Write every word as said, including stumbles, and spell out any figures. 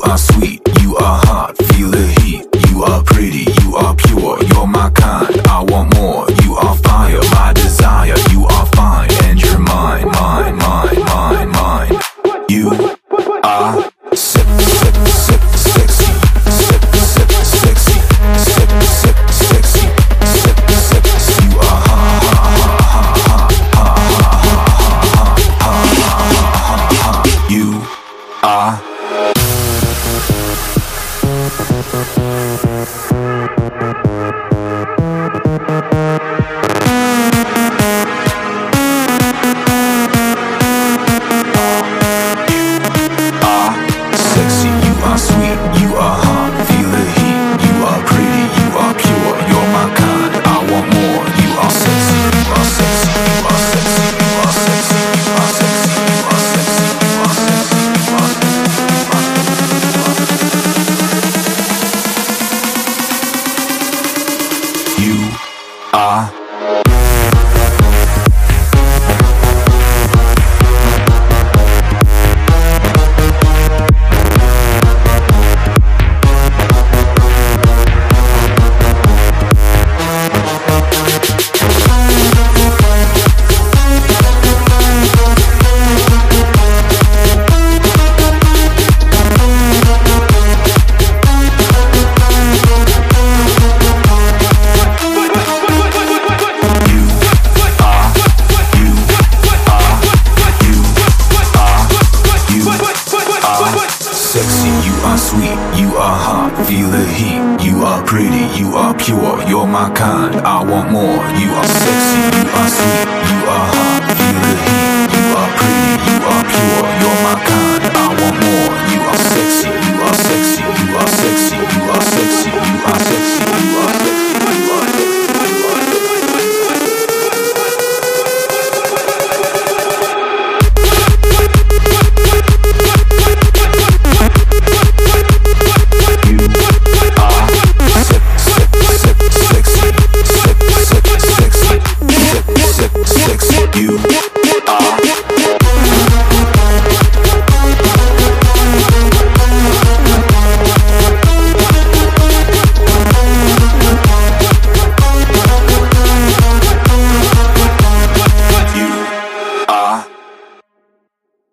are sweet, you are hot, feel the heat. You are pretty, you are pure, you're my kind. I want more, you are fire, my desire. You are fine, and you're mine, mine, mine, mine, mine. You are sick, sick, sick, sexy, sick, sick, sexy, sick, sick, sexy, sick, sick. You are hot, hot, hot, hot, hot, hot, hot, hot, hot, hot. You are. You are. Sexy, you are sweet, you are hot, feel the heat. You are pretty, you are pure, you're my kind. I want more. You are sexy, you are sweet, you are hot, feel the heat. You are pretty, you are pure, you're my